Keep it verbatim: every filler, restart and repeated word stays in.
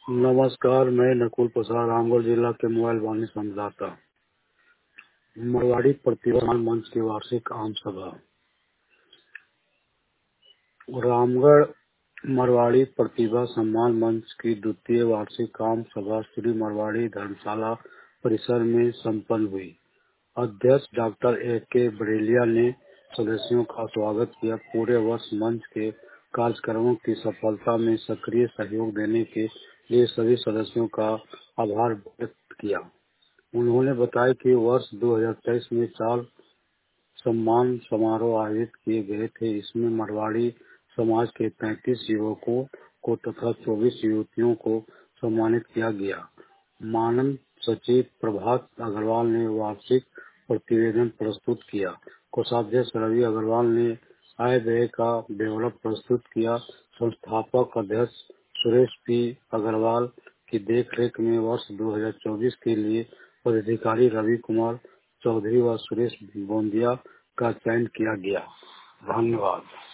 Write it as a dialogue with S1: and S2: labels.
S1: नमस्कार, मैं नकुल प्रसाद रामगढ़ जिला के मोबाइल वाणी संवाददाता। मरवाड़ी प्रतिभा सम्मान मंच की वार्षिक आम सभा। रामगढ़ मरवाड़ी प्रतिभा सम्मान मंच की द्वितीय वार्षिक आम सभा श्री मरवाड़ी धर्मशाला परिसर में संपन्न हुई। अध्यक्ष डॉक्टर ए के बरेलिया ने सदस्यों का स्वागत किया। पूरे वर्ष मंच के कार्यक्रमों की सफलता में सक्रिय सहयोग देने के लिए सभी सदस्यों का आभार व्यक्त किया। उन्होंने बताया कि वर्ष दो हज़ार तेईस में चार सम्मान समारोह आयोजित किए गए थे। इसमें मरवाड़ी समाज के पैंतीस युवकों को तथा चौबीस युवतियों को सम्मानित किया गया। मानद सचिव प्रभात अग्रवाल ने वार्षिक प्रतिवेदन प्रस्तुत किया। कोषाध्यक्ष रवि अग्रवाल ने आय व्यय का ब्यौरा प्रस्तुत किया। संस्थापक अध्यक्ष सुरेश पी अग्रवाल की देखरेख में वर्ष दो हज़ार चौबीस के लिए पदाधिकारी रवि कुमार चौधरी व सुरेश बोंदिया का चयन किया गया। धन्यवाद।